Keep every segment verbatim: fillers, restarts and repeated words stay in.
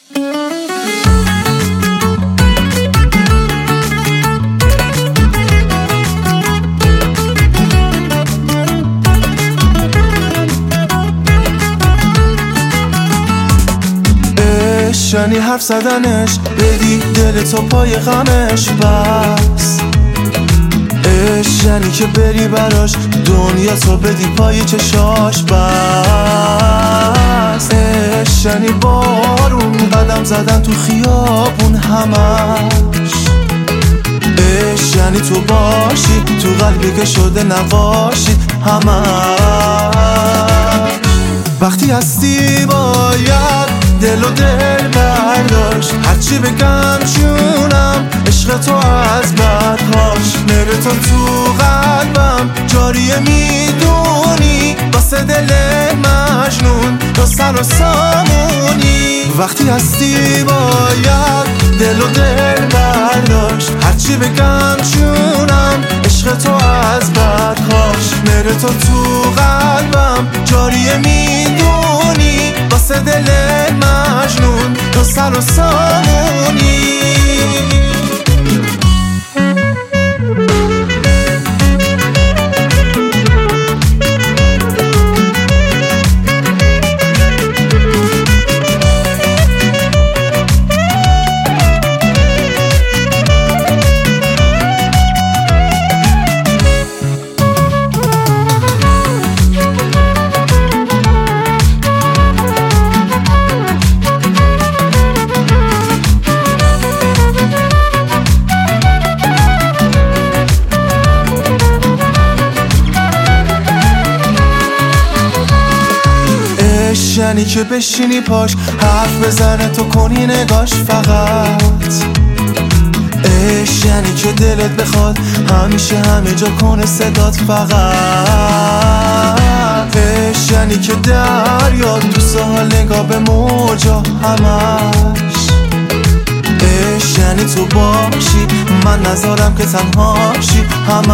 یعنی حرف زدنش، بدی دل تو پای غمش. بس عشق یعنی که بری براش دنیا تو بدی پای چشاش. بس عشق یعنی بارون قدم زدن تو خیابون همش. عشق یعنی تو باشی تو قلبی که شده نباشی همش. وقتی هستی باید دل و دل برداشت، هرچی بگم جونم عشق تو از بدهاش. نره تو تو قلبم جاریه میدونی، واسه دل مجنون تو سر و سامونی. وقتی هستی باید دل و دل برداشت، هرچی بگم جونم عشق تو از بدهاش. نره تو تو قلبم جاریه میدونی، واسه دل مجنون تو سر و سامونی. یعنی که بشینی پاش حرف بزنه تو کنی نگاش فقط. عشق یعنی که دلت بخواد همیشه همه جا کنه صدات فقط. عشق یعنی که دریا تو ساحل نگاه به موجا همش. عشق یعنی تو باشی من نذارم که تنهاشی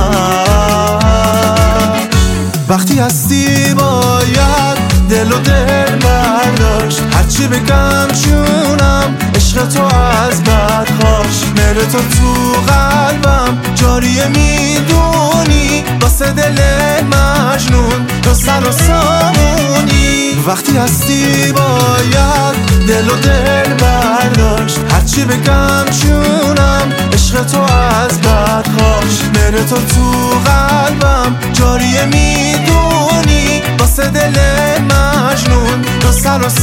همش. وقتی هستی باید دل و دل برداشت، هرچی بگم جونم عشق تو از بدهاش. نره تو تو قلبم جاریه میدونی، واسه دل مجنون تو سر و سامونی. وقتی هستی باید دل و دل برداشت، هرچی بگم جونم عشق تو از بدهاش. نره تو تو قلبم جاریه میدونی، واسه دل مجنون تو سر و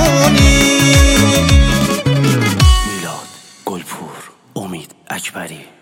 سامونی. میلاد گلپور، امید اکبری.